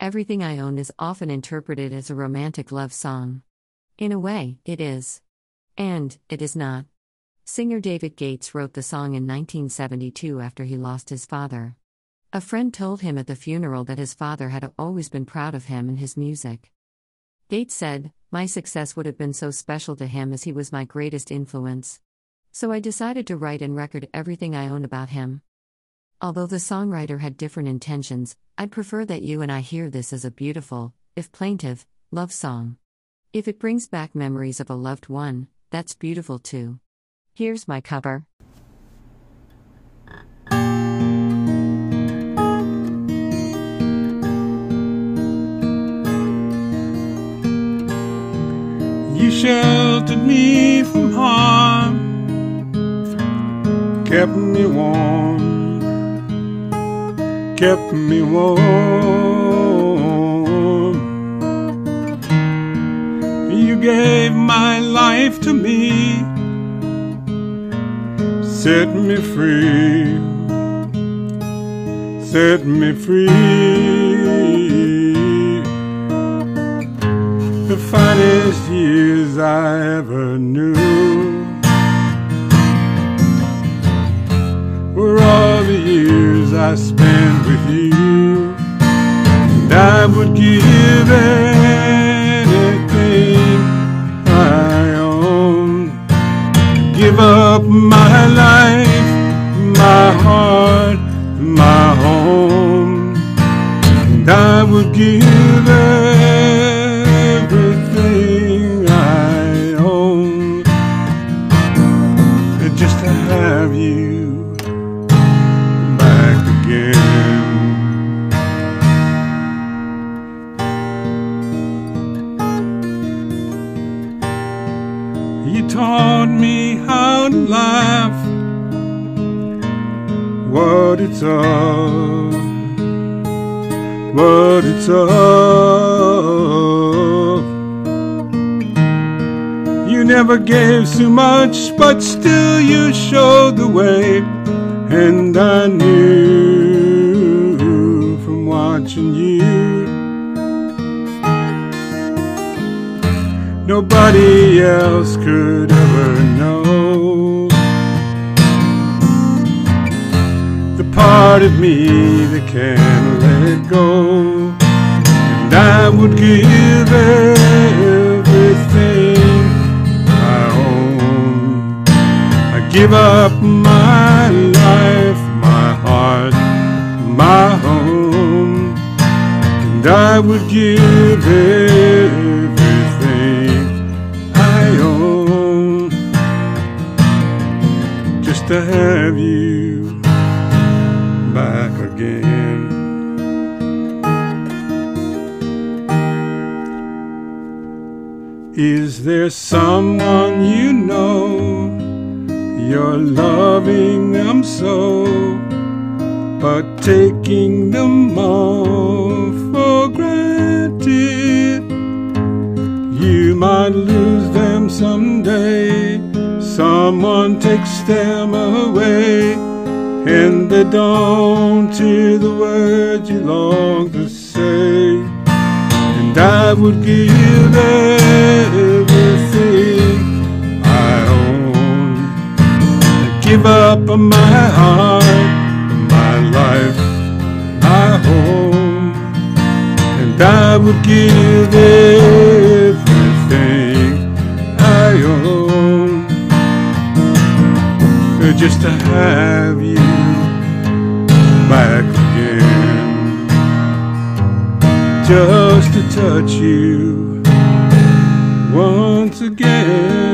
Everything I Own is often interpreted as a romantic love song. In a way, it is. And it is not. Singer David Gates wrote the song in 1972 after he lost his father. A friend told him at the funeral that his father had always been proud of him and his music. Gates said, "My success would have been so special to him as he was my greatest influence. So I decided to write and record everything I own about him." Although the songwriter had different intentions, I'd prefer that you and I hear this as a beautiful, if plaintive, love song. If it brings back memories of a loved one, that's beautiful too. Here's my cover. You sheltered me from harm, kept me warm, kept me warm. You gave my life to me, set me free, set me free. The finest years I ever knew were all the years I spent with you, and I would give anything I own, give up my life, my heart, my home, and I would give everything I own just to have you back again. You taught me how to laugh, what it's of, what it's of. You never gave so much, but still you showed the way, and I knew from watching you nobody else could ever know the part of me that can't let go, and I would give everything I own. I give up my life, my heart, my home, and I would give everything I own just to have you back again. Is there someone you know you're loving them so, but taking them all for granted? You might lose them someday, someone takes them away, and they don't hear the words you long to say. And I would give everything I own, I'd give up my heart, my life, my home, and I would give everything I own just to have you back again, just to touch you once again.